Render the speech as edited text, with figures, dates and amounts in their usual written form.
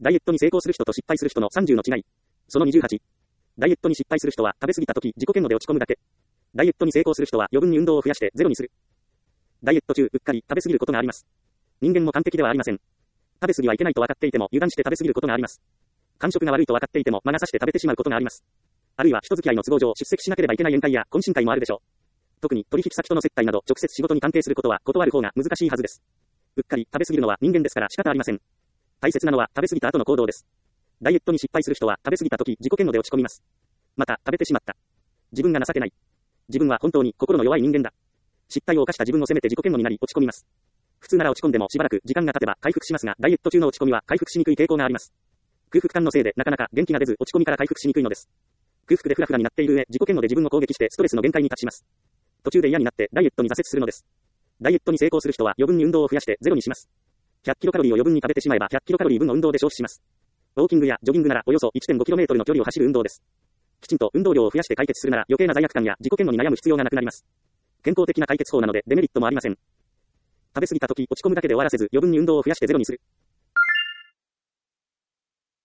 ダイエットに成功する人と失敗する人の30の違い。その28。ダイエットに失敗する人は食べ過ぎた時自己嫌悪で落ち込むだけ。ダイエットに成功する人は余分に運動を増やしてゼロにする。ダイエット中うっかり食べ過ぎることがあります。人間も完璧ではありません。食べ過ぎはいけないと分かっていても油断して食べ過ぎることがあります。感触が悪いと分かっていても魔が差して食べてしまうことがあります。あるいは人付き合いの都合上出席しなければいけない宴会や懇親会もあるでしょう。特に取引先との接待など直接仕事に関係することは断る方が難しいはずです。うっかり食べ過ぎるのは人間ですから仕方ありません。大切なのは食べ過ぎた後の行動です。ダイエットに失敗する人は食べ過ぎた時自己嫌悪で落ち込みます。また食べてしまった。自分が情けない。自分は本当に心の弱い人間だ。失態を犯した自分を責めて自己嫌悪になり落ち込みます。普通なら落ち込んでもしばらく時間が経てば回復しますが、ダイエット中の落ち込みは回復しにくい傾向があります。空腹感のせいでなかなか元気が出ず落ち込みから回復しにくいのです。空腹でフラフラになっている上、自己嫌悪で自分を攻撃してストレスの限界に達します。途中で嫌になってダイエットに挫折するのです。ダイエットに成功する人は余分に運動を増やしてゼロにします。100キロカロリーを余分に食べてしまえば100キロカロリー分の運動で消費します。ウォーキングやジョギングならおよそ 1.5 キロメートルの距離を走る運動です。きちんと運動量を増やして解決するなら余計な罪悪感や自己嫌悪に悩む必要がなくなります。健康的な解決法なのでデメリットもありません。食べ過ぎた時落ち込むだけで終わらせず余分に運動を増やしてゼロにする。